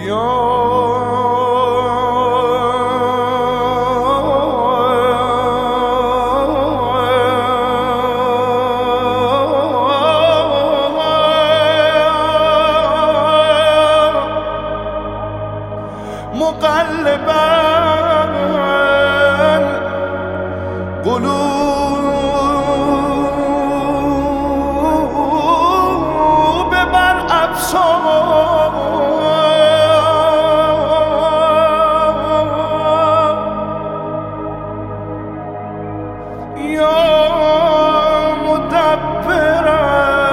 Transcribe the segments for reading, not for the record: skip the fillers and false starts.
مقلبا قلوب بر ابصار یا مدبرا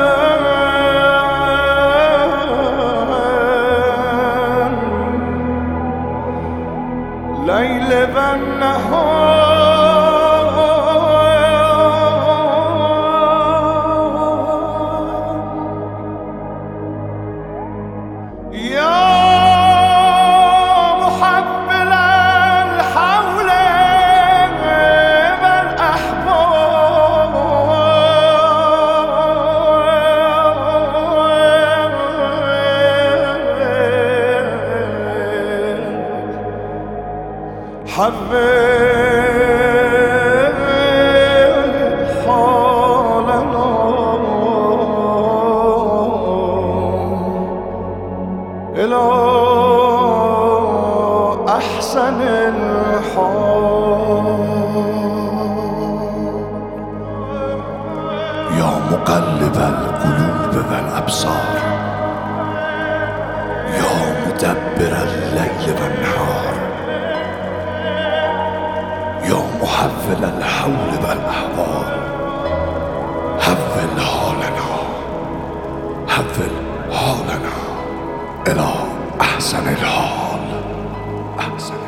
لیل و نهار یا محول الحول والأحوال حول حالنا إلى أحسن الحال. يا مقلب القلوب والأبصار، يا مدبر الليل والنهار، يا محول الحول والأحوال، حول حالنا، حول حالنا إلى أحسن الحال، أحسن